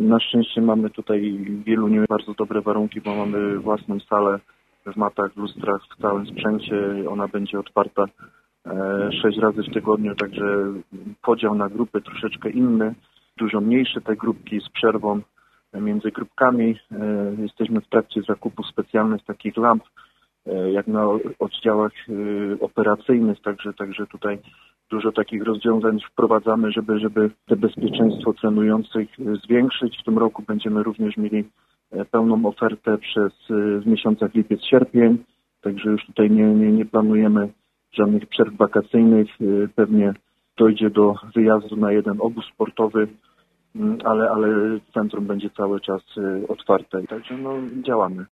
Na szczęście mamy tutaj w Wieluniu bardzo dobre warunki, bo mamy własną salę w matach, lustrach, w całym sprzęcie. Ona będzie otwarta 6 razy w tygodniu, także podział na grupy troszeczkę inny, dużo mniejsze te grupki z przerwą między grupkami. Jesteśmy w trakcie zakupu specjalnych takich lamp, jak na oddziałach operacyjnych, także tutaj dużo takich rozwiązań wprowadzamy, żeby te bezpieczeństwo trenujących zwiększyć. W tym roku będziemy również mieli pełną ofertę w miesiącach lipiec-sierpień, także już tutaj nie planujemy żadnych przerw wakacyjnych. Pewnie dojdzie do wyjazdu na jeden obóz sportowy, ale centrum będzie cały czas otwarte. Także działamy.